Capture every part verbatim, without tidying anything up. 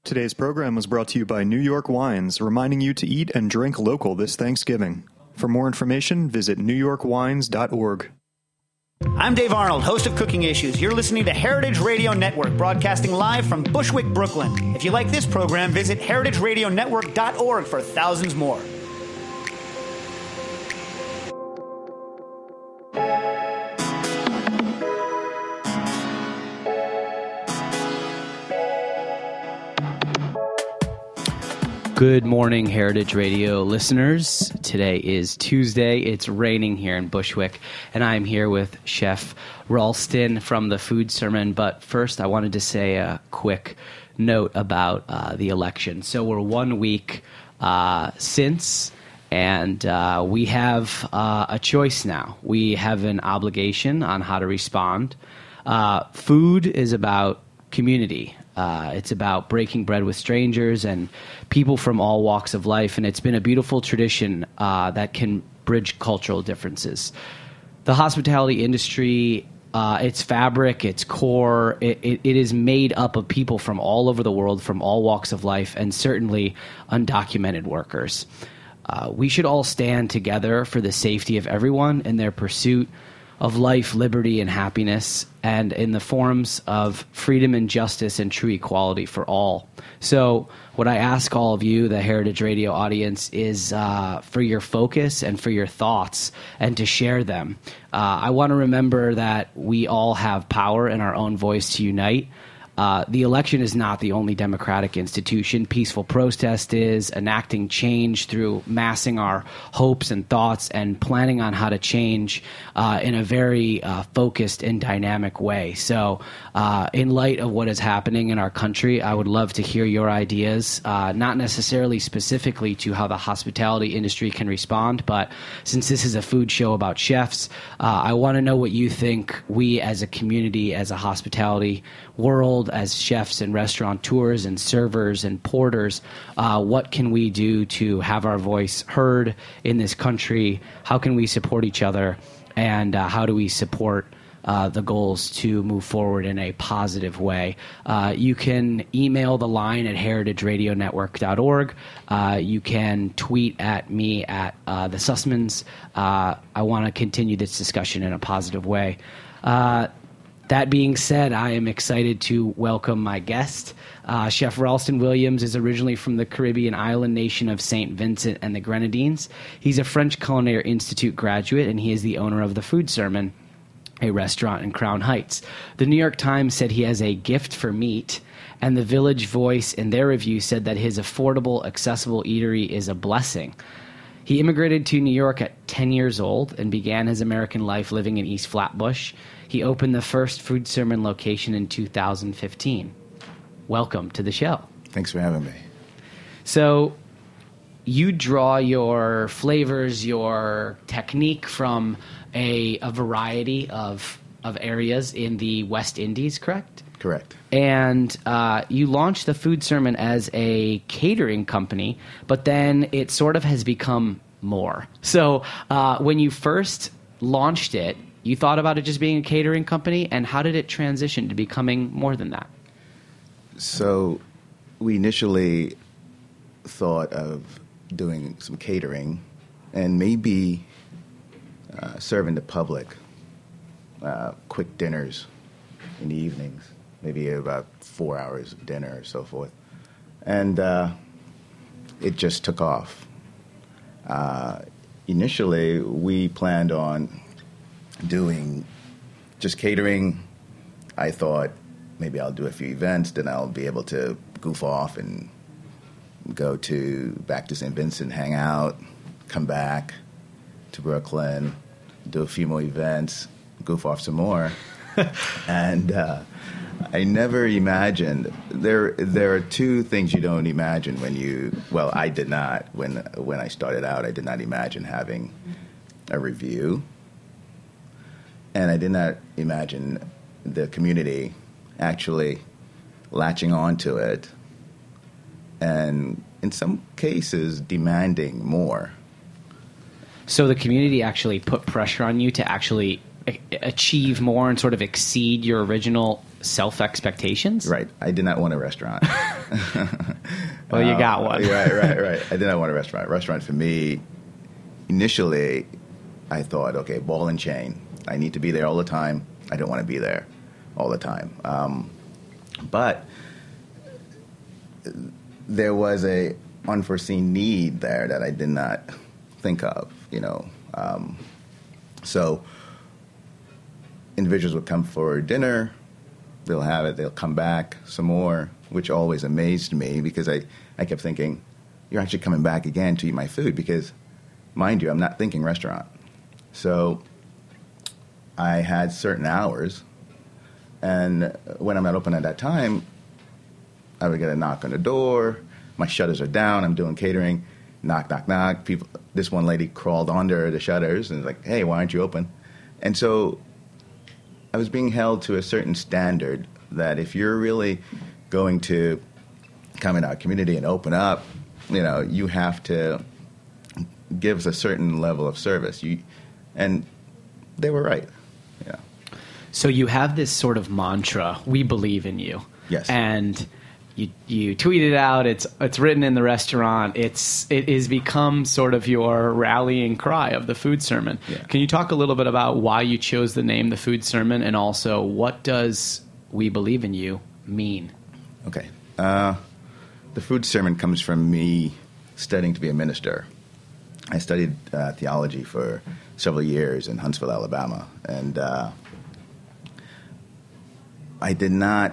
Today's program was brought to you by New York Wines, reminding you to eat and drink local this Thanksgiving. For more information, visit new york wines dot org. I'm Dave Arnold, host of Cooking Issues. You're listening to Heritage Radio Network, broadcasting live from Bushwick, Brooklyn. If you like this program, visit heritage radio network dot org for thousands more. Good morning, Heritage Radio listeners. Today is Tuesday. It's raining here in Bushwick, and I'm here with Chef Ralston from the Food Sermon. But first, I wanted to say a quick note about uh, the election. So we're one week uh, since, and uh, we have uh, a choice now. We have an obligation on how to respond. Uh, food is about community. Uh, it's about breaking bread with strangers and people from all walks of life, and it's been a beautiful tradition uh, that can bridge cultural differences. The hospitality industry, uh, its fabric, its core, it, it, it is made up of people from all over the world, from all walks of life, and certainly undocumented workers. Uh, we should all stand together for the safety of everyone in their pursuit of life, liberty, and happiness, and in the forms of freedom and justice and true equality for all. So what I ask all of you, the Heritage Radio audience, is uh, for your focus and for your thoughts and to share them. Uh, I want to remember that we all have power in our own voice to unite. Uh, the election is not the only democratic institution. Peaceful protest is, enacting change through massing our hopes and thoughts and planning on how to change uh, in a very uh, focused and dynamic way. So uh, in light of what is happening in our country, I would love to hear your ideas, uh, not necessarily specifically to how the hospitality industry can respond, but since this is a food show about chefs, uh, I want to know what you think we as a community, as a hospitality world, as chefs and restaurateurs and servers and porters, uh, what can we do to have our voice heard in this country? How can we support each other? And uh, how do we support uh, the goals to move forward in a positive way? Uh, you can email the line at heritage radio network dot org. Uh, you can tweet at me at uh, the Sussmans. Uh, I want to continue this discussion in a positive way. Uh, That being said, I am excited to welcome my guest. Uh, Chef Ralston Williams is originally from the Caribbean island nation of Saint Vincent and the Grenadines. He's a French Culinary Institute graduate, and he is the owner of the Food Sermon, a restaurant in Crown Heights. The New York Times said he has a gift for meat, and the Village Voice in their review said that his affordable, accessible eatery is a blessing. He immigrated to New York at ten years old and began his American life living in East Flatbush. He opened the first Food Sermon location in two thousand fifteen. Welcome to the show. Thanks for having me. So you draw your flavors, your technique from a, a variety of, of areas in the West Indies, correct? Correct. And uh, you launched the Food Sermon as a catering company, but then it sort of has become more. So uh, when you first launched it, you thought about it just being a catering company, and how did it transition to becoming more than that? So we initially thought of doing some catering and maybe uh, serving the public uh, quick dinners in the evenings, maybe about four hours of dinner or so forth. And uh, it just took off. Uh, initially, we planned on doing just catering. I thought maybe I'll do a few events, then I'll be able to goof off and go to back to Saint Vincent, hang out, come back to Brooklyn, do a few more events, goof off some more. and uh, I never imagined there. There are two things you don't imagine when you. Well, I did not when when I started out. I did not imagine having a review. And I did not imagine the community actually latching onto it and, in some cases, demanding more. So the community actually put pressure on you to actually a- achieve more and sort of exceed your original self-expectations? Right. I did not want a restaurant. Well, you got one. Uh, right, right, right. I did not want a restaurant. Restaurant for me, initially, I thought, okay, ball and chain. I need to be there all the time. I don't want to be there all the time. Um, but there was a unforeseen need there that I did not think of, you know. Um, so individuals would come for dinner. They'll have it. They'll come back some more, which always amazed me because I, I kept thinking, you're actually coming back again to eat my food because, mind you, I'm not thinking restaurant. So I had certain hours, and when I'm not open at that time, I would get a knock on the door. My shutters are down. I'm doing catering. Knock, knock, knock. People. This one lady crawled under the shutters and was like, hey, why aren't you open? And so I was being held to a certain standard that if you're really going to come in our community and open up, you know, you have to give us a certain level of service. You, and they were right. Yeah. So you have this sort of mantra, we believe in you. Yes. And you you tweet it out, it's it's written in the restaurant, it's it is become sort of your rallying cry of the food sermon. Yeah. Can you talk a little bit about why you chose the name the food sermon, and also what does we believe in you mean? Okay. Uh, the food sermon comes from me studying to be a minister. I studied uh, theology for several years in Huntsville, Alabama, and uh, I did not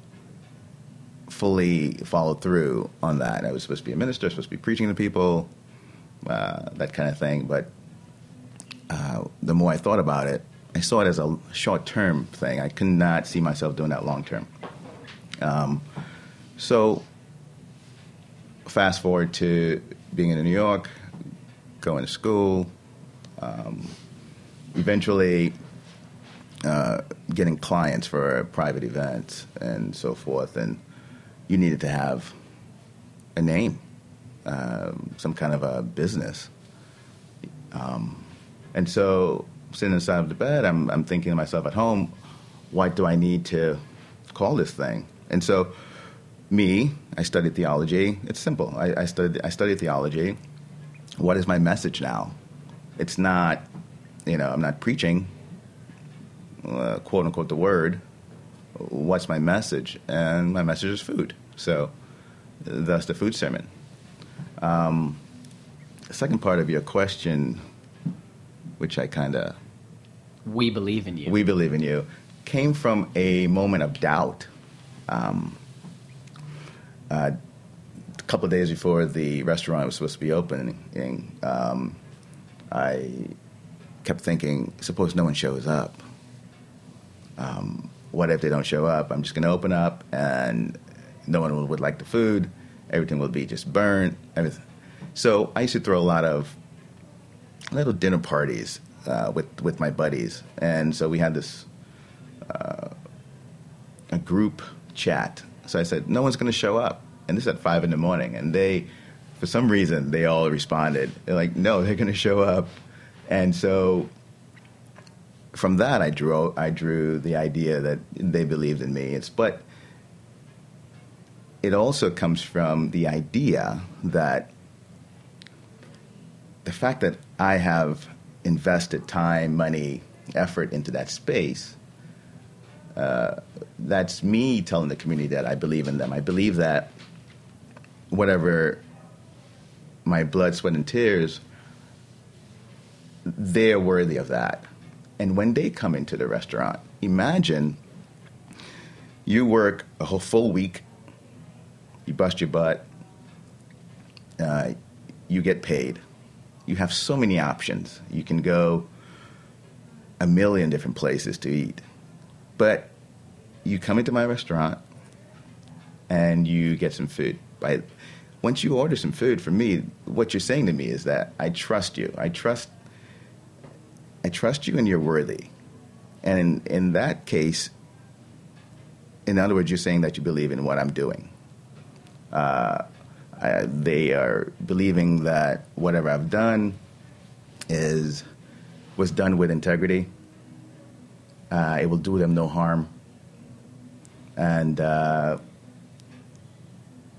fully follow through on that. I was supposed to be a minister, supposed to be preaching to people, uh, that kind of thing. But uh, the more I thought about it, I saw it as a short-term thing. I could not see myself doing that long-term. Um, so fast forward to being in New York, going to school, um, eventually uh, getting clients for private events and so forth. And you needed to have a name, um, some kind of a business. Um, and so sitting inside of the bed, I'm, I'm thinking to myself at home, what do I need to call this thing? And so me, I studied theology. It's simple. I, I, studied, I studied theology. What is my message now? It's not, you know, I'm not preaching, uh, quote unquote, the word. What's my message? And my message is food. So thus the food sermon. Um, the second part of your question, which I kind of... We believe in you. We believe in you, came from a moment of doubt. Um, uh, a couple of days before the restaurant was supposed to be opening, um, I kept thinking, suppose no one shows up. Um, what if they don't show up? I'm just going to open up and no one would like the food. Everything will be just burnt. Everything. So I used to throw a lot of little dinner parties uh, with, with my buddies. And so we had this uh, a group chat. So I said, no one's going to show up. And this is at five in the morning. And they, for some reason, they all responded. They're like, no, they're going to show up. And so from that, I drew I drew the idea that they believed in me. It's but it also comes from the idea that the fact that I have invested time, money, effort into that space, uh, that's me telling the community that I believe in them. I believe that whatever my blood, sweat, and tears, they're worthy of that. And when they come into the restaurant, imagine you work a whole full week, you bust your butt, uh, you get paid. You have so many options. You can go a million different places to eat. But you come into my restaurant and you get some food. By, once you order some food from me, what you're saying to me is that I trust you. I trust I trust you and you're worthy. And in, in that case, in other words, you're saying that you believe in what I'm doing. Uh, I, they are believing that whatever I've done is was done with integrity. Uh, it will do them no harm. And uh,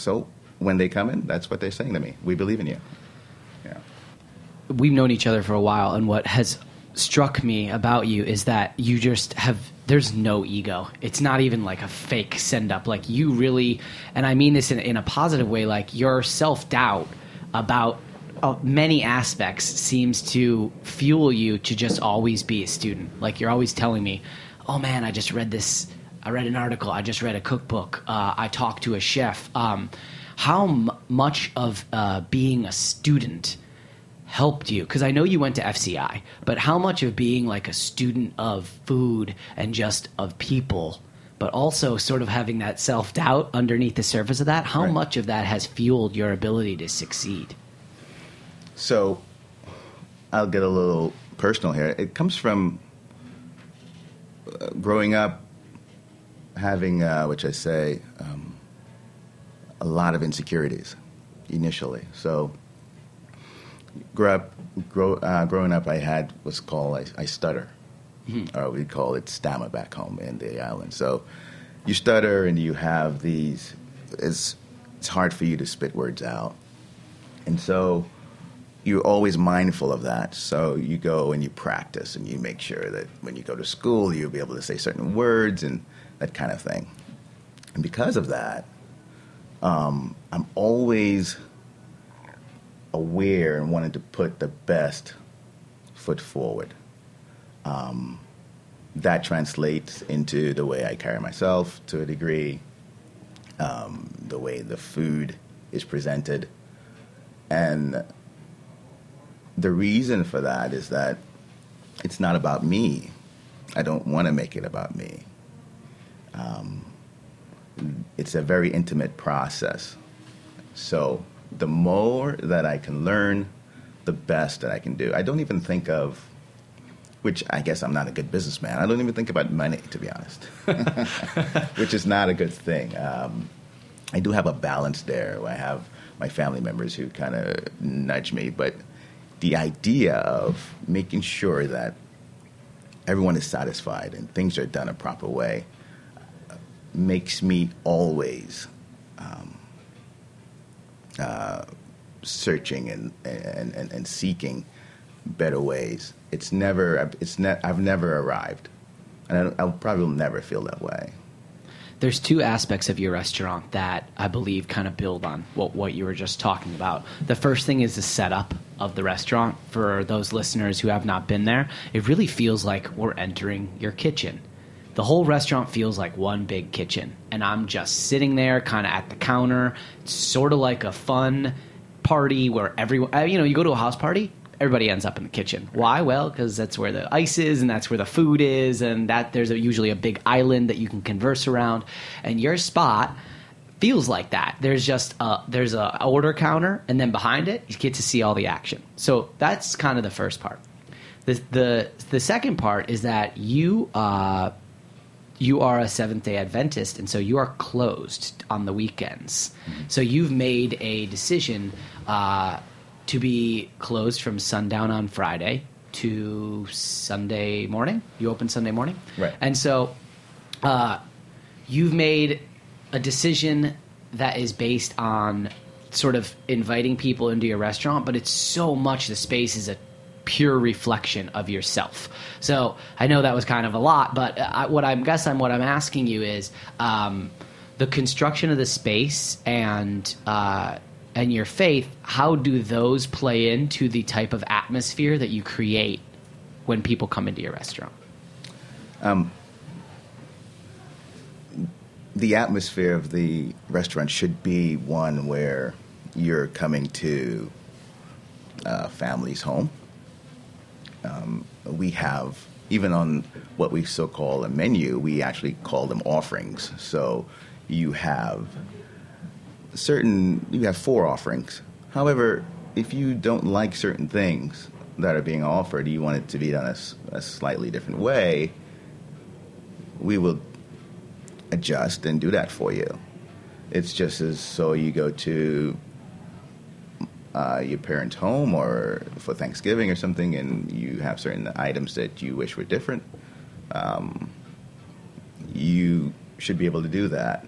so when they come in, that's what they're saying to me. We believe in you. Yeah. We've known each other for a while, and what has struck me about you is that you just have, there's no ego. It's not even like a fake send up. Like you really, and I mean this in, in a positive way, like your self-doubt about uh, many aspects seems to fuel you to just always be a student. Like you're always telling me, oh man, I just read this, I read an article, I just read a cookbook, uh, I talked to a chef. Um, how m- much of uh, being a student helped you? Because I know you went to F C I, but how much of being like a student of food and just of people, but also sort of having that self-doubt underneath the surface of that, how right. much of that has fueled your ability to succeed? So I'll get a little personal here. It comes from uh, growing up having, uh, which I say, um, a lot of insecurities initially. So grow up, grow, uh, growing up, I had what's called, I, I stutter. Mm-hmm. Or we call it stammer back home in the island. So you stutter and you have these, it's, it's hard for you to spit words out. And so you're always mindful of that. So you go and you practice and you make sure that when you go to school, you'll be able to say certain words and that kind of thing. And because of that, um, I'm always aware and wanted to put the best foot forward. Um, that translates into the way I carry myself to a degree, um, the way the food is presented. And the reason for that is that it's not about me. I don't want to make it about me. Um, it's a very intimate process. So the more that I can learn, the best that I can do. I don't even think of, which I guess I'm not a good businessman, I don't even think about money, to be honest, which is not a good thing. Um, I do have a balance there. I have my family members who kind of nudge me, but the idea of making sure that everyone is satisfied and things are done a proper way makes me always um, uh, searching and, and, and, and seeking better ways. It's never, it's ne- I've never arrived, and I, I probably will never feel that way. There's two aspects of your restaurant that I believe kind of build on what, what you were just talking about. The first thing is the setup of the restaurant. For those listeners who have not been there, it really feels like we're entering your kitchen. The whole restaurant feels like one big kitchen, and I'm just sitting there kind of at the counter. It's sort of like a fun party where everyone, you know, you go to a house party, everybody ends up in the kitchen. Why? Well, because that's where the ice is and that's where the food is, and that there's a, usually a big island that you can converse around. And your spot feels like that. There's just a, there's a order counter, and then behind it, you get to see all the action. So that's kind of the first part. The the the second part is that you uh, you are a Seventh-day Adventist, and so you are closed on the weekends. Mm-hmm. So you've made a decision Uh, to be closed from sundown on Friday to Sunday morning. You open Sunday morning? Right. And so uh, you've made a decision that is based on sort of inviting people into your restaurant, but it's so much the space is a pure reflection of yourself. So I know that was kind of a lot, but I, what I guess I'm what I'm asking you is um, the construction of the space and uh, and your faith, how do those play into the type of atmosphere that you create when people come into your restaurant? Um, the atmosphere of the restaurant should be one where you're coming to a family's home. Um, we have, even on what we so call a menu, we actually call them offerings. So you have certain, you have four offerings. However, if you don't like certain things that are being offered, you want it to be done a, a slightly different way, we will adjust and do that for you. It's just as so you go to uh, your parents' home or for Thanksgiving or something, and you have certain items that you wish were different. Um, you should be able to do that.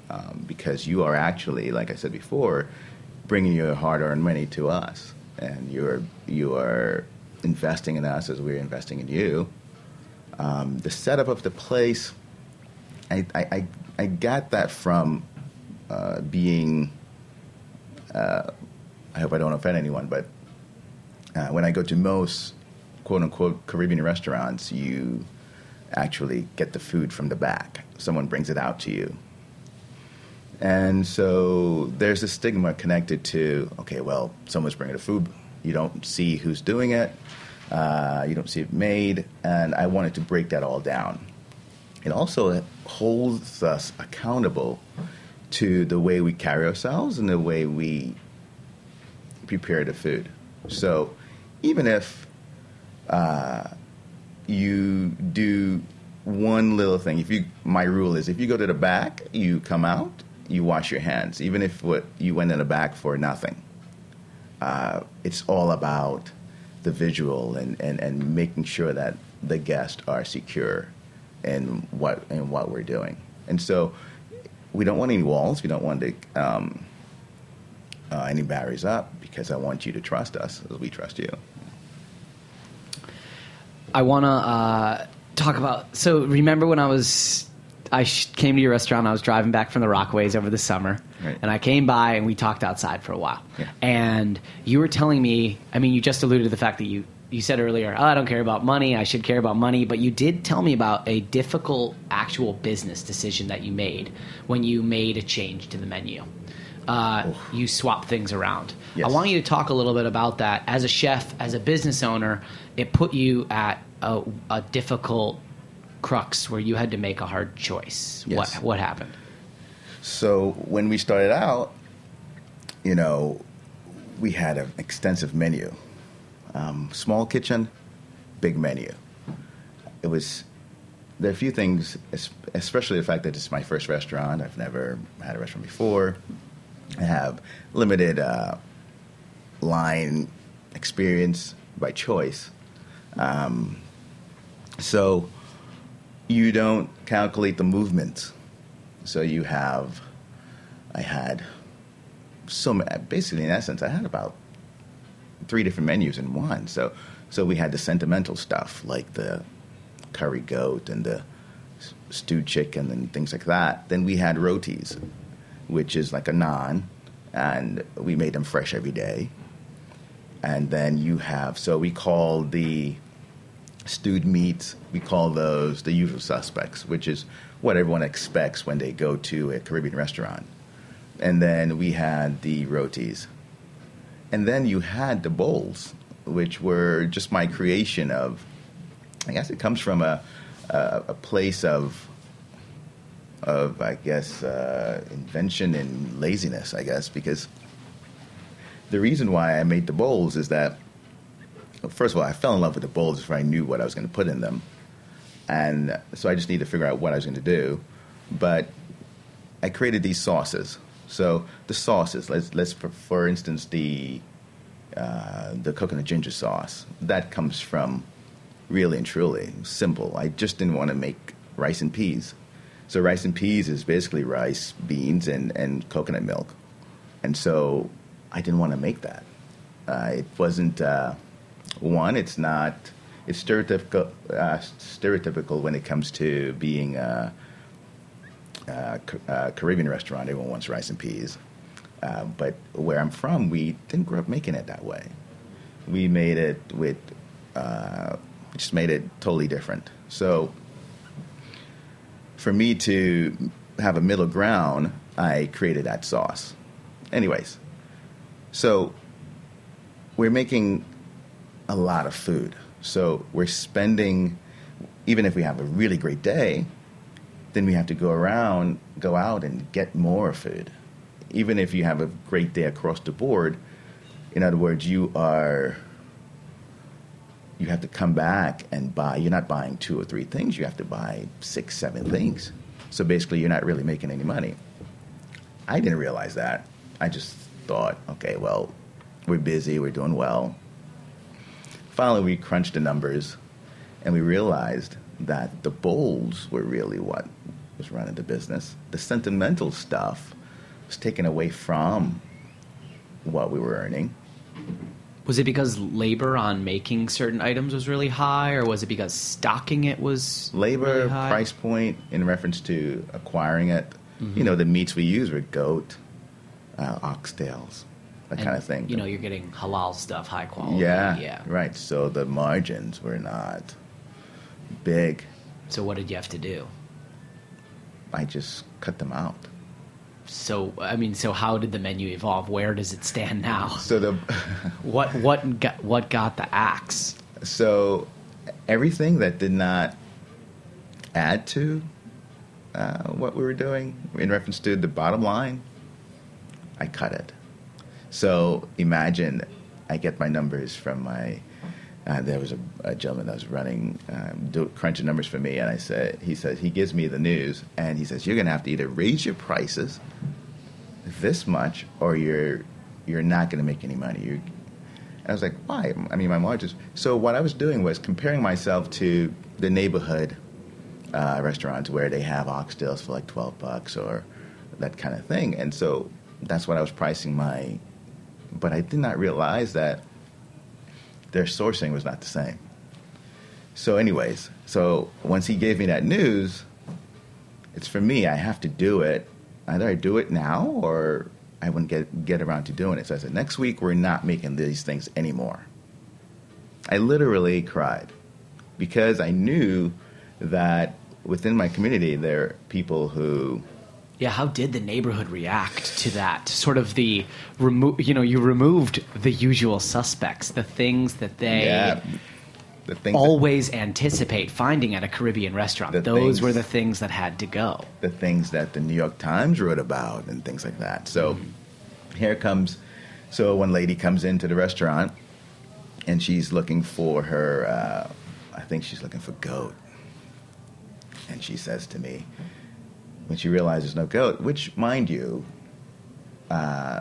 um, because you are actually, like I said before, bringing your hard-earned money to us, and you're you are investing in us as we're investing in you. Um, the setup of the place, I I, I, I got that from uh, being. Uh, I hope I don't offend anyone, but uh, when I go to most quote-unquote Caribbean restaurants, you actually get the food from the back. Someone brings it out to you. And so there's a stigma connected to, okay, well, someone's bringing the food. You don't see who's doing it. Uh, you don't see it made. And I wanted to break that all down. It also holds us accountable to the way we carry ourselves and the way we prepare the food. So even if uh, you do one little thing, if you, my rule is if you go to the back, you come out, you wash your hands, even if what you went in the back for nothing. Uh, it's all about the visual and, and, and making sure that the guests are secure in what in what we're doing. And so we don't want any walls. We don't want to, um, uh, any barriers up, because I want you to trust us as we trust you. I want to uh, talk about, so remember when I was, I sh- came to your restaurant, I was driving back from the Rockaways over the summer, right. and I came by and we talked outside for a while. Yeah. And you were telling me, I mean, you just alluded to the fact that you, you said earlier, oh, I don't care about money, I should care about money, but you did tell me about a difficult actual business decision that you made when you made a change to the menu. Uh, you swap things around. Yes. I want you to talk a little bit about that. As a chef, as a business owner, it put you at a, a difficult crux where you had to make a hard choice. Yes. What what happened? So when we started out, you know, we had an extensive menu. Um, small kitchen, big menu. It was, there are a few things, especially the fact that it's my first restaurant. I've never had a restaurant before. I have limited uh, line experience by choice. Um, so you don't calculate the movements. So you have, I had so basically in essence, I had about three different menus in one. So, so we had the sentimental stuff like the curry goat and the stewed chicken and things like that. Then we had rotis, which is like a naan, and we made them fresh every day. And then you have, so we call the stewed meats, we call those the usual suspects, which is what everyone expects when they go to a Caribbean restaurant. And then we had the rotis. And then you had the bowls, which were just my creation of, I guess it comes from a a, a place of, of I guess, uh, invention and laziness, I guess, because the reason why I made the bowls is that, first of all, I fell in love with the bowls before I knew what I was going to put in them. And so I just needed to figure out what I was going to do. But I created these sauces. So the sauces, let's, let's for, for instance, the uh, the coconut ginger sauce, that comes from really and truly simple. I just didn't want to make rice and peas. So rice and peas is basically rice, beans, and, and coconut milk. And so I didn't want to make that. Uh, it wasn't, uh, one, it's not, it's stereotypical, uh, stereotypical when it comes to being a, a, a Caribbean restaurant. Everyone wants rice and peas. Uh, but where I'm from, we didn't grow up making it that way. We made it with, uh, just made it totally different. So for me to have a middle ground, I created that sauce. Anyways, so we're making a lot of food. So we're spending, even if we have a really great day, then we have to go around, go out and get more food. Even if you have a great day across the board, in other words, you are, you have to come back and buy, you're not buying two or three things, you have to buy six, seven things. So basically you're not really making any money. I didn't realize that. I just thought, okay, well, we're busy, we're doing well. Finally, we crunched the numbers, and we realized that the bowls were really what was running the business. The sentimental stuff was taken away from what we were earning. Was it because labor on making certain items was really high, or was it because stocking it was labor really high? Price point in reference to acquiring it? Mm-hmm. You know, the meats we use were goat, uh, oxtails, that and, kind of thing. You know, you're getting halal stuff, high quality. Yeah, yeah, right. So the margins were not big. So what did you have to do? I just cut them out. So, I mean, so how did the menu evolve? Where does it stand now? So the what what got, what got the axe? So everything that did not add to uh, what we were doing in reference to the bottom line, I cut it. So imagine I get my numbers from my. Uh, there was a, a gentleman that was running, um, do, crunching numbers for me, and I said, he says, he gives me the news, and he says, you're going to have to either raise your prices this much, or you're you're not going to make any money. You're, I was like, why? I mean, my margins. So what I was doing was comparing myself to the neighborhood uh, restaurants where they have oxtails for like twelve bucks or that kind of thing, and so that's what I was pricing my. But I did not realize that their sourcing was not the same. So anyways, so once he gave me that news, it's for me, I have to do it. Either I do it now or I wouldn't get get around to doing it. So I said, next week we're not making these things anymore. I literally cried because I knew that within my community there are people who... Yeah, how did the neighborhood react to that? Sort of the remo- you know, you removed the usual suspects, the things that they yeah, the things always that, anticipate finding at a Caribbean restaurant. Those things, were the things that had to go. The things that the New York Times wrote about and things like that. So mm-hmm. here comes, so one lady comes into the restaurant and she's looking for her, uh, I think she's looking for goat. And she says to me, when she realizes no goat, which, mind you, uh,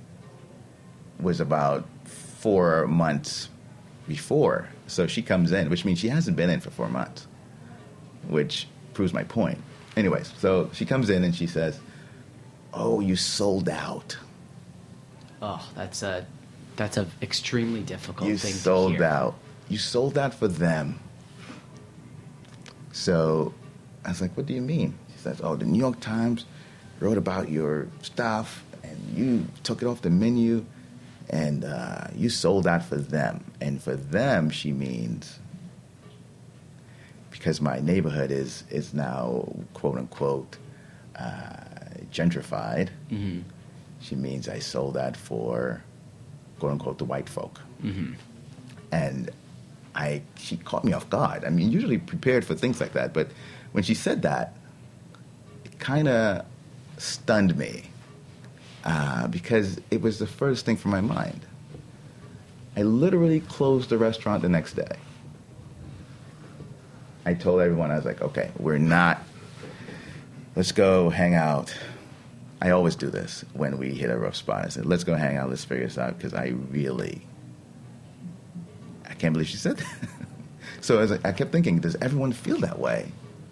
was about four months before. So she comes in, which means she hasn't been in for four months, which proves my point. Anyways, so she comes in and she says, oh, you sold out. Oh, that's a that's a extremely difficult you thing to hear. You sold out. You sold out for them. So I was like, what do you mean? Says, oh, the New York Times wrote about your stuff, and you took it off the menu, and uh, you sold out for them. And for them, she means, because my neighborhood is is now, quote unquote, uh, gentrified, mm-hmm. she means I sold that for, quote unquote, the white folk. Mm-hmm. And I, she caught me off guard. I mean, usually prepared for things like that, but when she said that, kind of stunned me uh, because it was the furthest thing from my mind. I literally closed the restaurant the next day. I told everyone, I was like, okay, we're not, let's go hang out. I always do this when we hit a rough spot. I said, let's go hang out, let's figure this out, because I really, I can't believe she said that. So I, was like, I kept thinking, does everyone feel that way?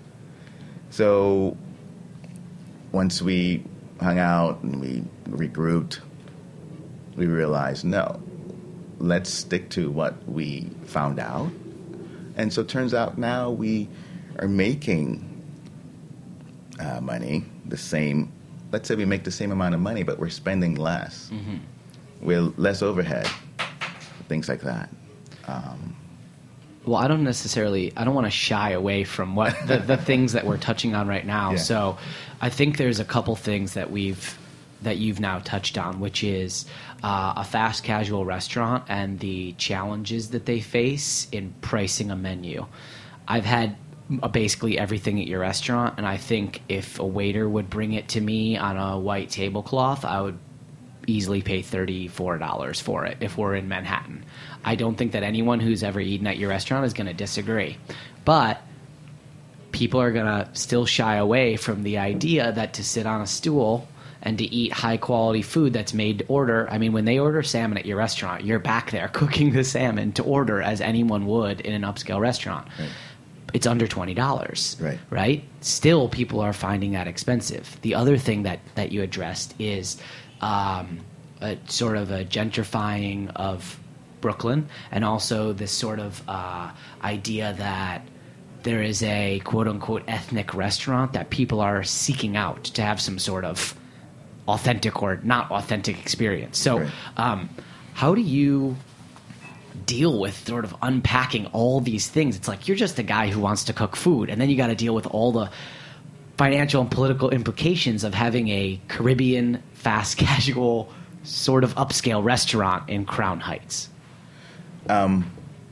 So once we hung out and we regrouped, we realized, no, let's stick to what we found out. And so it turns out now we are making uh, money, the same, let's say we make the same amount of money, but we're spending less. Mm-hmm. We're less overhead, things like that. Um, Well, I don't necessarily, I don't want to shy away from what the, the things that we're touching on right now. Yeah. So I think there's a couple things that we've, that you've now touched on, which is uh, a fast casual restaurant and the challenges that they face in pricing a menu. I've had basically everything at your restaurant, and I think if a waiter would bring it to me on a white tablecloth, I would easily pay thirty-four dollars for it if we're in Manhattan. I don't think that anyone who's ever eaten at your restaurant is going to disagree. But people are going to still shy away from the idea that to sit on a stool and to eat high-quality food that's made to order. I mean, when they order salmon at your restaurant, you're back there cooking the salmon to order as anyone would in an upscale restaurant. Right. it's under twenty dollars. Right. Right? Still, people are finding that expensive. The other thing that, that you addressed is um, a sort of a gentrifying of Brooklyn, and also this sort of uh, idea that there is a quote-unquote ethnic restaurant that people are seeking out to have some sort of authentic or not authentic experience. So Right. um, how do you deal with sort of unpacking all these things? It's like you're just a guy who wants to cook food, and then you got to deal with all the financial and political implications of having a Caribbean fast casual sort of upscale restaurant in Crown Heights. Um,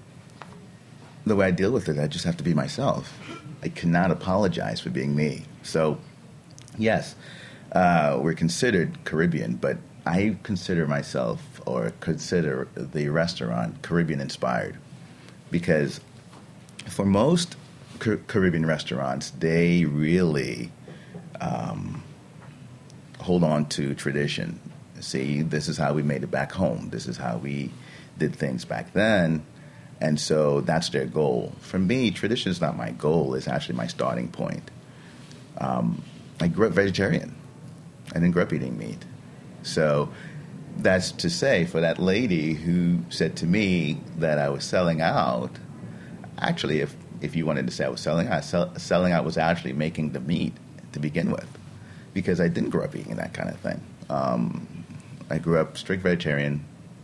the way I deal with it, I just have to be myself. I cannot apologize for being me. So, yes, uh, we're considered Caribbean, but I consider myself or consider the restaurant Caribbean-inspired, because for most Car- Caribbean restaurants, they really um, hold on to tradition. See, this is how we made it back home. This is how we did things back then. And so that's their goal. For me, tradition is not my goal. It's actually my starting point. Um, I grew up vegetarian. I didn't grow up eating meat. So that's to say, for that lady who said to me that I was selling out, actually, if, if you wanted to say I was selling out, sell, selling out was actually making the meat to begin with, because I didn't grow up eating that kind of thing. Um, I grew up strict vegetarian,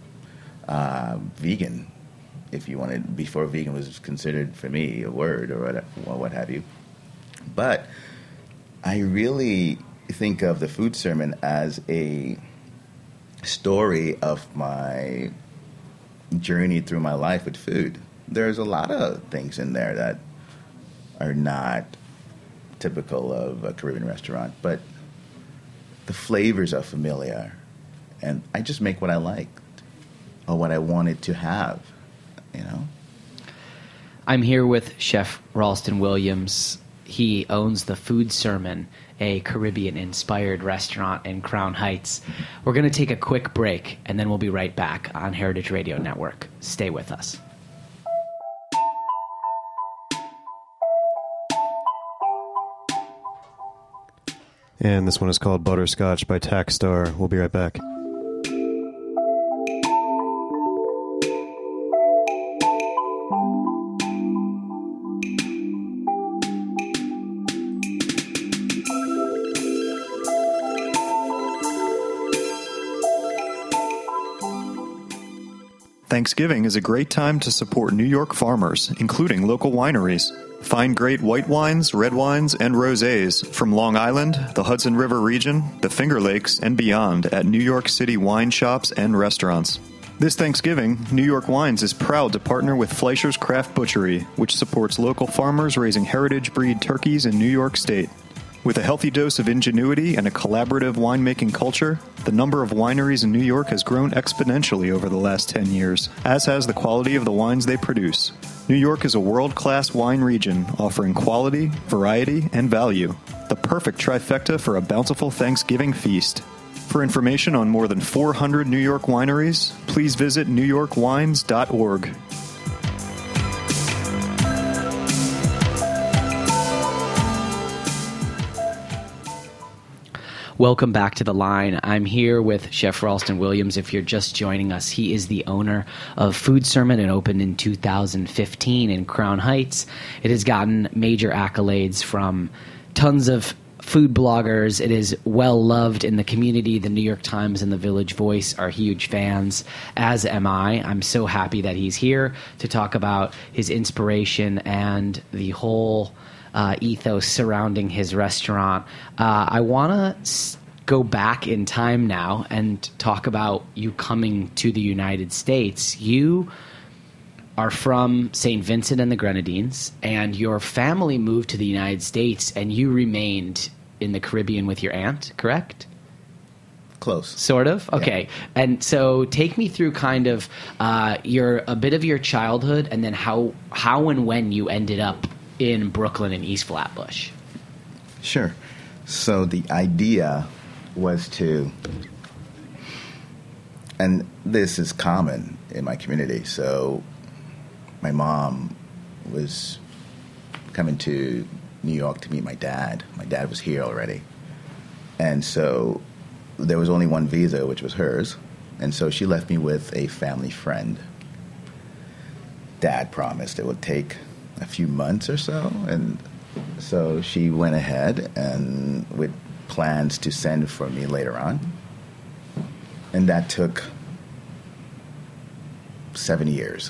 uh, vegan, if you wanted, before vegan was considered for me a word or what, or what have you. But I really think of the food sermon as a story of my journey through my life with food. There's a lot of things in there that are not typical of a Caribbean restaurant, but the flavors are familiar, and I just make what I liked or what I wanted to have, you know? I'm here with Chef Ralston Williams. He owns the Food Sermon, a Caribbean-inspired restaurant in Crown Heights. We're going to take a quick break, and then we'll be right back on Heritage Radio Network. Stay with us. And this one is called Butterscotch by Tackstar. We'll be right back. Thanksgiving is a great time to support New York farmers, including local wineries. Find great white wines, red wines, and rosés from Long Island, the Hudson River region, the Finger Lakes, and beyond at New York City wine shops and restaurants. This Thanksgiving, New York Wines is proud to partner with Fleischer's Craft Butchery, which supports local farmers raising heritage breed turkeys in New York State. With a healthy dose of ingenuity and a collaborative winemaking culture, the number of wineries in New York has grown exponentially over the last ten years, as has the quality of the wines they produce. New York is a world-class wine region offering quality, variety, and value. The perfect trifecta for a bountiful Thanksgiving feast. For information on more than four hundred New York wineries, please visit new york wines dot org. Welcome back to The Line. I'm here with Chef Ralston Williams. If you're just joining us, he is the owner of Food Sermon. It opened in two thousand fifteen in Crown Heights. It has gotten major accolades from tons of food bloggers. It is well loved in the community. The New York Times and the Village Voice are huge fans, as am I. I'm so happy that he's here to talk about his inspiration and the whole Uh, ethos surrounding his restaurant. Uh, I want to s- go back in time now and talk about you coming to the United States. You are from Saint Vincent and the Grenadines, and your family moved to the United States, and you remained in the Caribbean with your aunt, correct? Close. Sort of? Okay. Yeah. And so take me through kind of uh, your a bit of your childhood, and then how how and when you ended up in Brooklyn and East Flatbush. Sure. So the idea was to, and this is common in my community, so my mom was coming to New York to meet my dad. My dad was here already. And so there was only one visa, which was hers. And so she left me with a family friend. Dad promised it would take a few months or so. And so she went ahead and with plans to send for me later on. And that took seven years,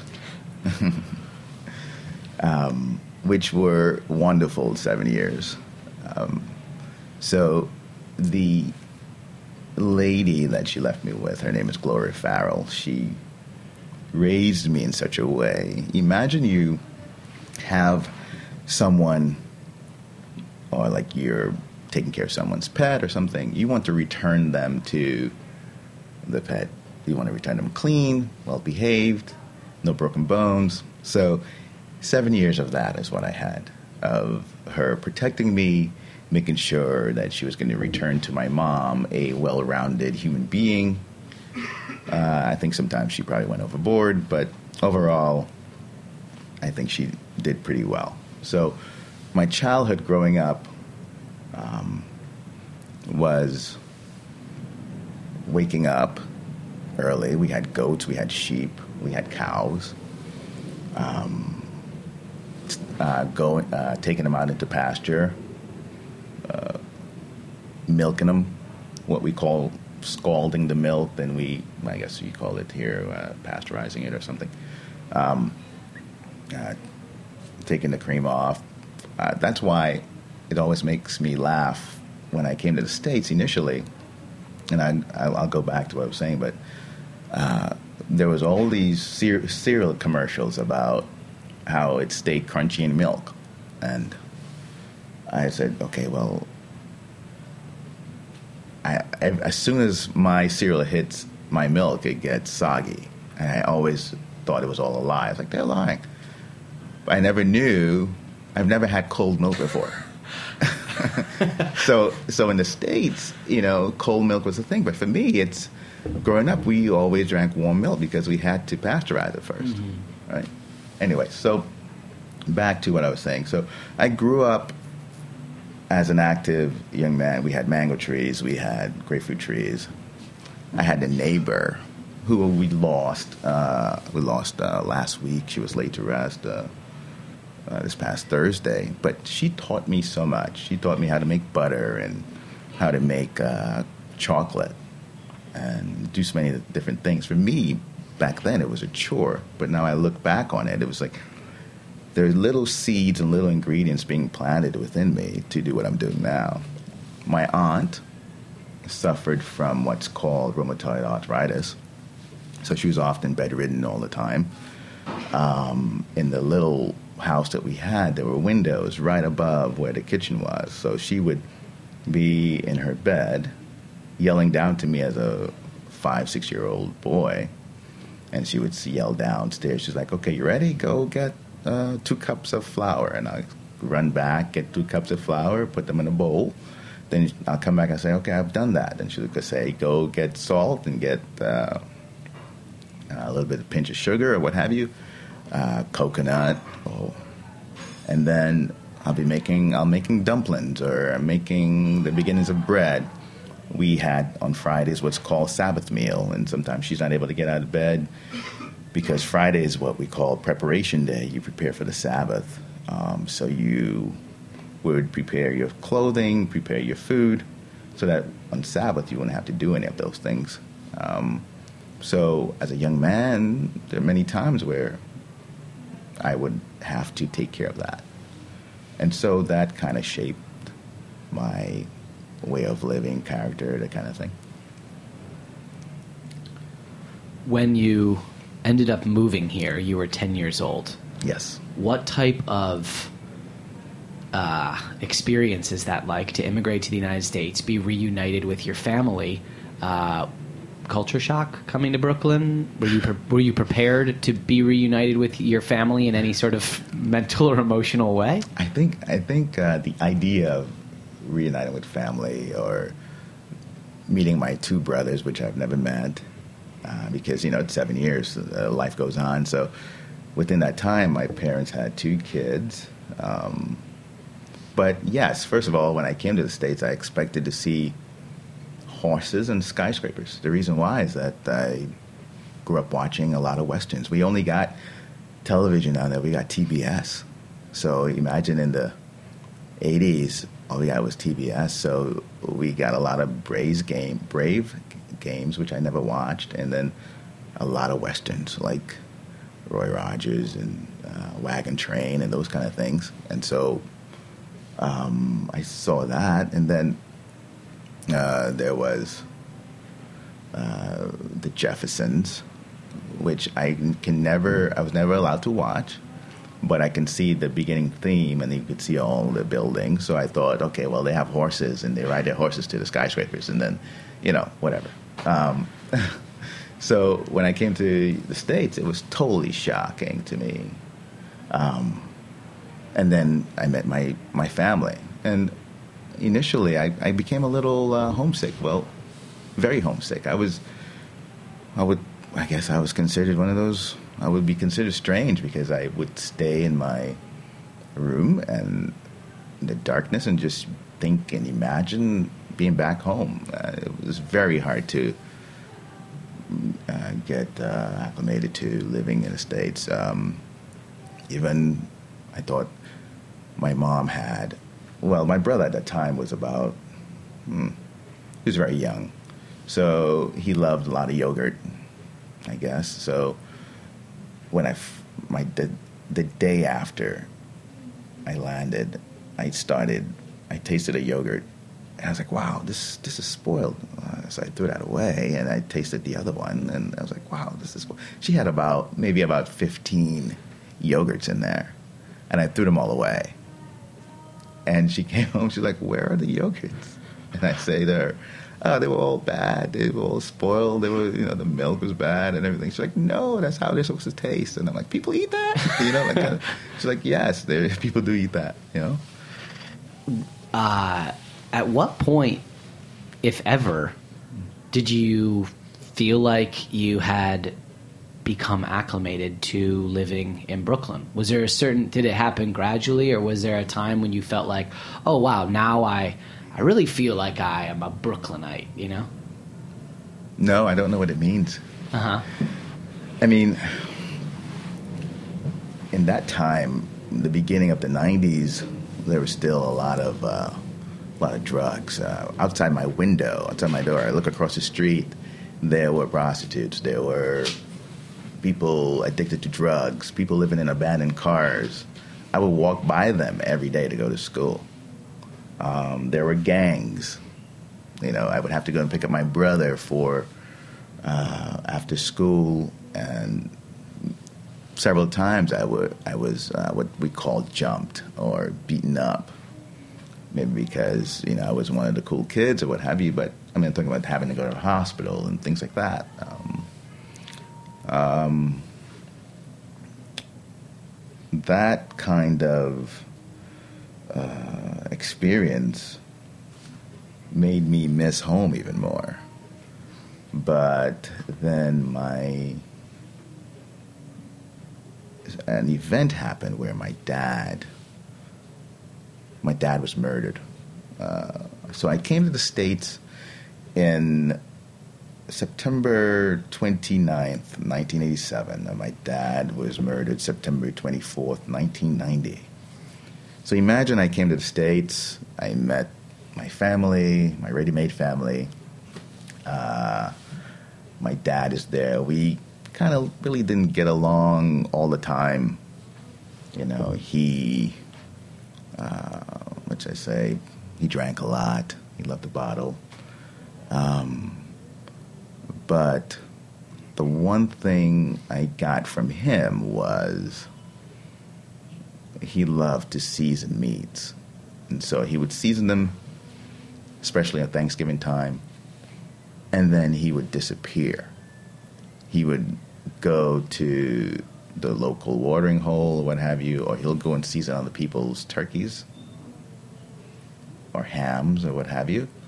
um, which were wonderful seven years. Um, so the lady that she left me with, her name is Gloria Farrell. She raised me in such a way. Imagine you have someone, or like you're taking care of someone's pet or something. You want to return them to the pet. You want to return them clean, well-behaved, no broken bones. So seven years of that is what I had, of her protecting me, making sure that she was going to return to my mom a well-rounded human being. Uh, I think sometimes she probably went overboard, but overall, I think she did pretty well. So my childhood growing up um, was waking up early. We had goats, we had sheep, we had cows. Um, uh, going, uh, taking them out into pasture, uh, milking them, what we call scalding the milk. Then we, I guess you call it here, uh, pasteurizing it or something. Um, uh, taking the cream off. Uh, that's why it always makes me laugh when I came to the States initially. And I, I'll go back to what I was saying, but uh, there was all these cer- cereal commercials about how it stayed crunchy in milk. And I said, okay, well, I, I, as soon as my cereal hits my milk, it gets soggy. And I always thought it was all a lie. I was like, they're lying. But I never knew, I've never had cold milk before. so so in the States, you know, cold milk was a thing. But for me, it's, growing up, we always drank warm milk because we had to pasteurize it first, mm-hmm. right? Anyway, so back to what I was saying. So I grew up as an active young man. We had mango trees. We had grapefruit trees. I had a neighbor who we lost. Uh, we lost uh, last week. She was laid to rest uh, uh, this past Thursday. But she taught me so much. She taught me how to make butter and how to make uh, chocolate and do so many different things. For me, back then, it was a chore. But now I look back on it, it was like there's little seeds and little ingredients being planted within me to do what I'm doing now. My aunt suffered from what's called rheumatoid arthritis. So she was often bedridden all the time. Um, in the little house that we had, there were windows right above where the kitchen was. So she would be in her bed yelling down to me as a five, six-year-old boy. And she would yell downstairs. She's like, okay, you ready? Go get uh, two cups of flour. And I'll run back, get two cups of flour, put them in a bowl. Then I'll come back and say, okay, I've done that. And she'll say, go get salt and get uh, a little bit of pinch of sugar or what have you, uh, coconut. Oh. And then I'll be making, I'll making dumplings or making the beginnings of bread. We had on Fridays what's called Sabbath meal, and sometimes she's not able to get out of bed because Friday is what we call preparation day. You prepare for the Sabbath. Um, so you would prepare your clothing, prepare your food, so that on Sabbath you wouldn't have to do any of those things. Um, so as a young man, there are many times where I would have to take care of that. And so that kind of shaped my way of living, character, that kind of thing. When you ended up moving here, you were ten years old. Yes. What type of uh, experience is that like to immigrate to the United States, be reunited with your family? Uh, culture shock coming to Brooklyn? Were you pre- were you prepared to be reunited with your family in any sort of mental or emotional way? I think I think uh, the idea of reuniting with family or meeting my two brothers, which I've never met, uh, because, you know, it's seven years, uh, life goes on. So within that time, my parents had two kids, Um, but yes, first of all, when I came to the States, I expected to see horses and skyscrapers. The reason why is that I grew up watching a lot of Westerns. We only got television down there. We got T B S. So imagine in the eighties, all we got was T B S. So we got a lot of Braves game, Brave games, which I never watched, and then a lot of Westerns like Roy Rogers and uh, Wagon Train and those kind of things. And so um, I saw that, and then uh, there was uh, the Jeffersons, which I can never, I was never allowed to watch, but I can see the beginning theme, and you could see all the buildings. So I thought, okay, well, they have horses, and they ride their horses to the skyscrapers, and then, you know, whatever. Um, so when I came to the States, it was totally shocking to me. Um, and then I met my, my family, and initially I, I became a little uh, homesick. Well, very homesick. I was, I would, I guess I was considered one of those, I would be considered strange because I would stay in my room and in the darkness and just think and imagine being back home. Uh, it was very hard to uh, get uh, acclimated to living in the States. Um, even I thought my mom had, well, my brother at that time was about, hmm, he was very young. So he loved a lot of yogurt, I guess. So when I, f- my the, the day after I landed, I started, I tasted a yogurt, and I was like, wow, this this is spoiled. Uh, so I threw that away, and I tasted the other one, and I was like, wow, this is spoiled. She had about, maybe about fifteen yogurts in there, and I threw them all away. And she came home, she's like, where are the yogurts? And I say to her, oh, they were all bad. They were all spoiled. They were, you know, the milk was bad and everything. She's like, no, that's how they're supposed to taste. And I'm like, people eat that? You know, like, kind of, she's like, yes, there, people do eat that, you know? Uh, at what point, if ever, did you feel like you had become acclimated to living in Brooklyn? Was there a certain, did it happen gradually, or was there a time when you felt like, oh, wow, now I... I really feel like I am a Brooklynite, you know? No, I don't know what it means. Uh-huh. I mean, in that time, the beginning of the nineties, there was still a lot of uh, a lot of drugs. Uh, outside my window, outside my door, I look across the street, there were prostitutes, there were people addicted to drugs, people living in abandoned cars. I would walk by them every day to go to school. Um, there were gangs. You know, I would have to go and pick up my brother for uh, after school, and several times I would I was uh, what we call jumped or beaten up, maybe because you know I was one of the cool kids or what have you. But I mean, I'm talking about having to go to the hospital and things like that. Um, um, that kind of Uh, experience made me miss home even more. But then my an event happened where my dad my dad was murdered. Uh, so I came to the States in September twenty-ninth, nineteen eighty-seven, and my dad was murdered September twenty-fourth, nineteen ninety. So imagine I came to the States, I met my family, my ready-made family. Uh, my dad is there. We kind of really didn't get along all the time. You know, he, uh, what should I say, he drank a lot. He loved the bottle. Um, but the one thing I got from him was he loved to season meats. And so he would season them, especially at Thanksgiving time, and then he would disappear. He would go to the local watering hole or what have you, or he'll go and season other people's turkeys or hams or what have you.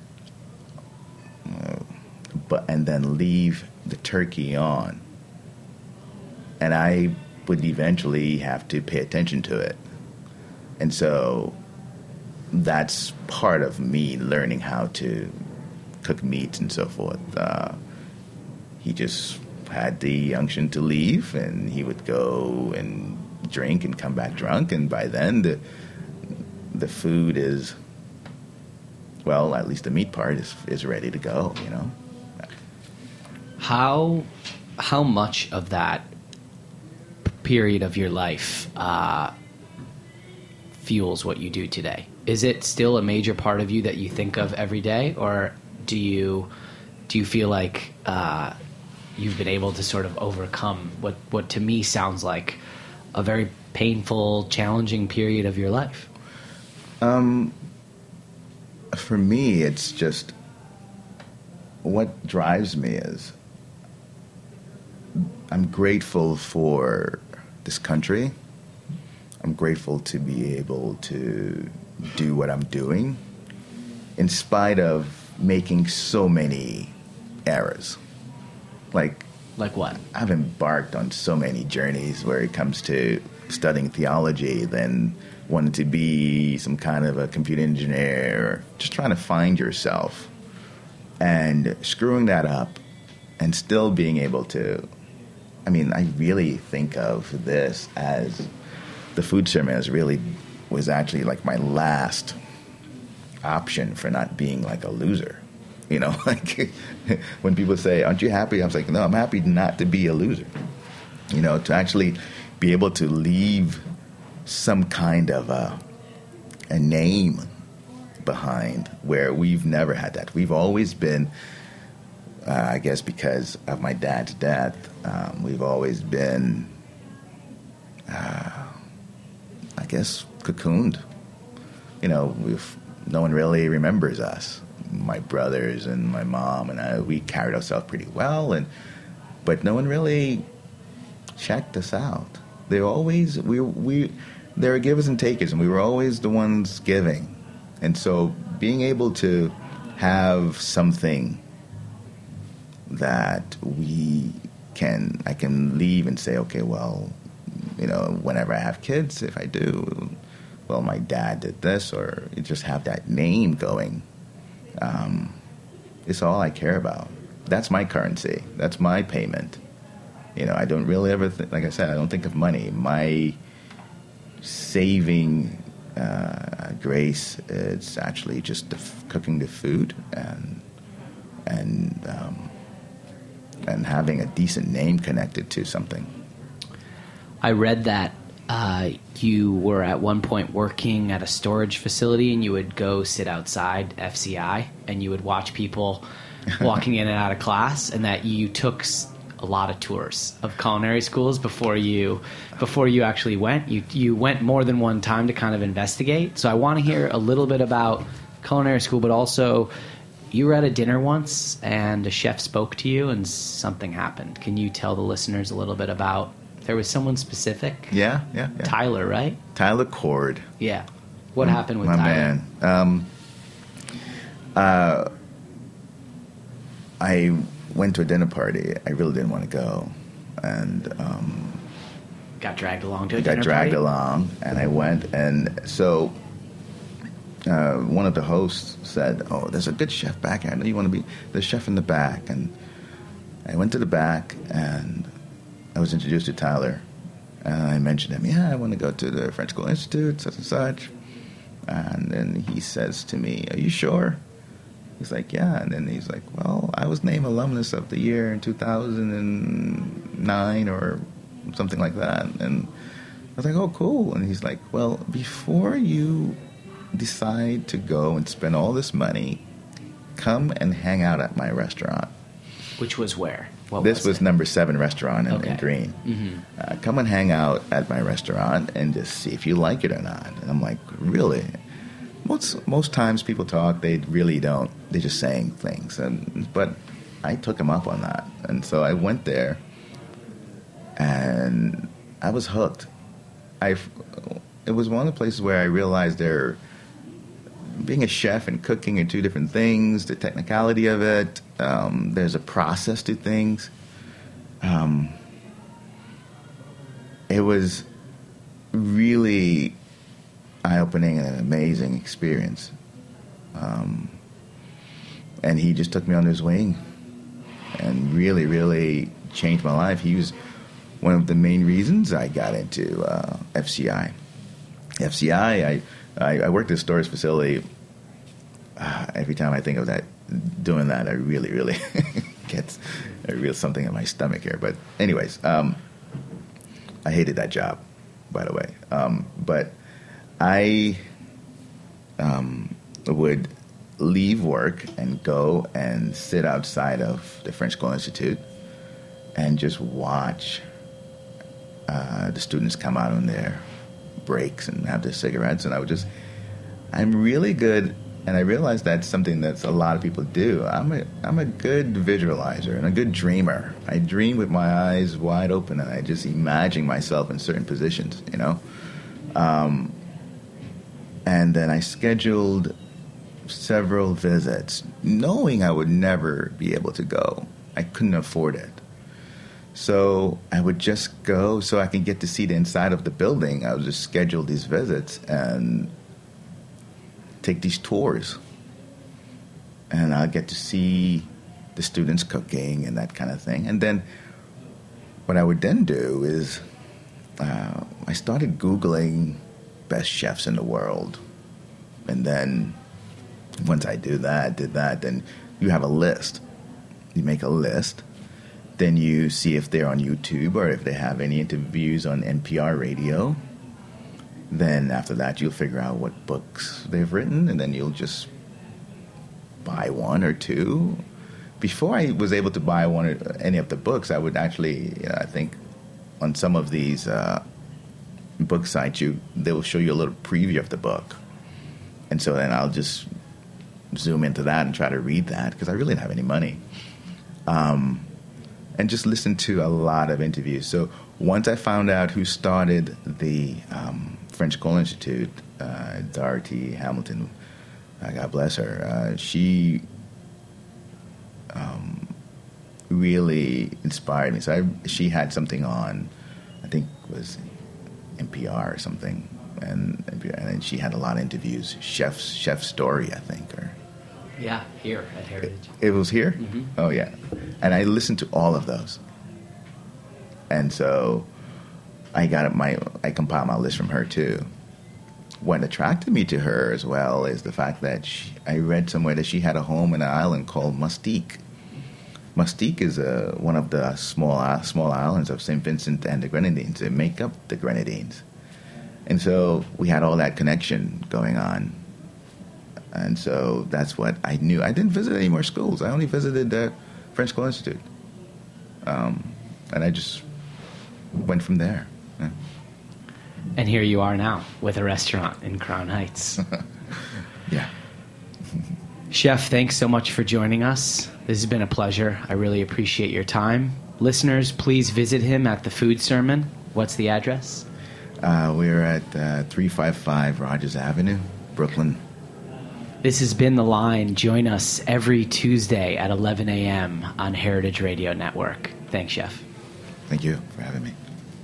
Uh, but and then leave the turkey on. And I would eventually have to pay attention to it. And so that's part of me learning how to cook meat and so forth. Uh, he just had the unction to leave, and he would go and drink and come back drunk, and by then the the food is, well, at least the meat part is is ready to go, you know. How how much of that period of your life uh, fuels what you do today? Is it still a major part of you that you think of every day, or do you do you feel like uh, you've been able to sort of overcome what, what to me sounds like a very painful, challenging period of your life? Um, for me, it's just what drives me is I'm grateful for this country. I'm grateful to be able to do what I'm doing in spite of making so many errors. Like, like what? I've embarked on so many journeys where it comes to studying theology, then wanting to be some kind of a computer engineer, or just trying to find yourself, and screwing that up and still being able to, I mean, I really think of this as the food sermon as really was actually like my last option for not being like a loser. You know, like when people say, aren't you happy? I was like, no, I'm happy not to be a loser. You know, to actually be able to leave some kind of a, a name behind where we've never had that. We've always been, uh, I guess because of my dad's death, um, we've always been, uh, I guess, cocooned. You know, we've no one really remembers us. My brothers and my mom and I, we carried ourselves pretty well, and but no one really checked us out. They were always we we they were givers and takers, and we were always the ones giving. And so being able to have something that we can I can leave and say, okay, well, you know, whenever I have kids, if I do, well, my dad did this, or you just have that name going. Um, it's all I care about. That's my currency. That's my payment. You know, I don't really ever think, like I said, I don't think of money. My saving uh, grace is actually just the f- cooking the food and and um, and having a decent name connected to something. I read that uh, you were at one point working at a storage facility, and you would go sit outside F C I, and you would watch people walking in and out of class, and that you took a lot of tours of culinary schools before you before you actually went. You you went more than one time to kind of investigate. So I want to hear a little bit about culinary school, but also you were at a dinner once, and a chef spoke to you, and something happened. Can you tell the listeners a little bit about? There was someone specific? Yeah, yeah, yeah. Tyler, right? Tyler Cord. Yeah. What mm, happened with my Tyler? Man. Um, uh, I went to a dinner party. I really didn't want to go. And um, got dragged along to a I dinner got dragged party? along, and I went. And so uh, one of the hosts said, oh, there's a good chef back here. I know you want to be the chef in the back. And I went to the back, and I was introduced to Tyler, and I mentioned him. Yeah, I want to go to the French School Institute, such and such. And then he says to me, are you sure? He's like, yeah. And then he's like, well, I was named Alumnus of the Year in two thousand nine or something like that. And I was like, oh, cool. And he's like, well, before you decide to go and spend all this money, come and hang out at my restaurant. Which was where? What this was, was it? number seven restaurant in, Okay. in Green. Mm-hmm. Uh, come and hang out at my restaurant and just see if you like it or not. And I'm like, really? Most most times people talk, they really don't. They're just saying things. And but I took him up on that, and so I went there, and I was hooked. I it was one of the places where I realized there. Being a chef and cooking are two different things. The technicality of it, um, there's a process to things. Um, it was really eye-opening and an amazing experience. Um, and he just took me under his wing and really, really changed my life. He was one of the main reasons I got into uh, F C I. F C I, I, I, I worked at a storage facility. Uh, every time I think of that, doing that, I really, really get a real something in my stomach here. But anyways, um, I hated that job, by the way. Um, but I um, would leave work and go and sit outside of the French School Institute and just watch uh, the students come out on their breaks and have their cigarettes. And I would just, I'm really good, and I realized that's something that a lot of people do. I'm a, I'm a good visualizer and a good dreamer. I dream with my eyes wide open, and I just imagine myself in certain positions, you know. Um, and then I scheduled several visits, knowing I would never be able to go. I couldn't afford it. So I would just go so I can get to see the inside of the building. I would just schedule these visits and take these tours. And I'll get to see the students cooking and that kind of thing. And then what I would then do is uh, I started Googling best chefs in the world. And then once I do that, did that, then you have a list. You make a list. Then you see if they're on YouTube or if they have any interviews on N P R radio. Then after that, you'll figure out what books they've written, and then you'll just buy one or two. Before I was able to buy one or any of the books, I would actually, you know, I think on some of these uh, book sites, you they will show you a little preview of the book. And so then I'll just zoom into that and try to read that because I really didn't have any money. Um, and just listen to a lot of interviews. So once I found out who started the um, French School Institute, uh, Dorothy Hamilton, uh, God bless her, uh, she um, really inspired me. So I, she had something on, I think it was N P R or something, and and then she had a lot of interviews. Chef's Chef Story, I think, or yeah, here at Heritage. It, it was here. Mm-hmm. Oh yeah, and I listened to all of those, and so I got my I compiled my list from her too. What attracted me to her as well is the fact that she, I read somewhere that she had a home in an island called Mustique. Mustique is a, one of the small small islands of Saint Vincent and the Grenadines. They make up the Grenadines. And so we had all that connection going on. And so that's what I knew. I didn't visit any more schools. I only visited the French School Institute. Um, and I just went from there. Yeah. And here you are now with a restaurant in Crown Heights. Yeah. Chef, thanks so much for joining us. This has been a pleasure. I really appreciate your time. Listeners, please visit him at the Food Sermon. What's the address? Uh, we're at uh, three fifty-five Rogers Avenue, Brooklyn. This has been The Line. Join us every Tuesday at eleven a.m. on Heritage Radio Network. Thanks, Chef. Thank you for having me.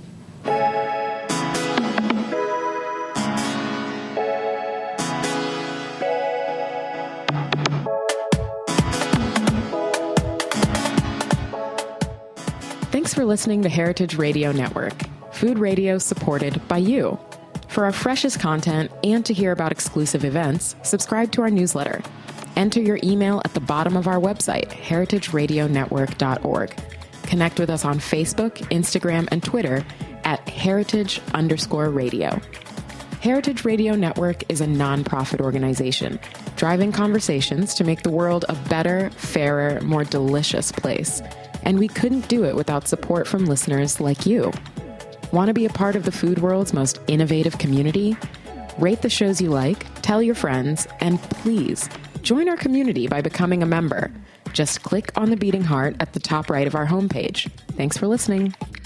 Thanks for listening to Heritage Radio Network, food radio supported by you. For our freshest content and to hear about exclusive events, subscribe to our newsletter. Enter your email at the bottom of our website, heritage radio network dot org. Connect with us on Facebook, Instagram, and Twitter at heritage underscore radio. Heritage Radio Network is a nonprofit organization driving conversations to make the world a better, fairer, more delicious place. And we couldn't do it without support from listeners like you. Want to be a part of the food world's most innovative community? Rate the shows you like, tell your friends, and please join our community by becoming a member. Just click on the beating heart at the top right of our homepage. Thanks for listening.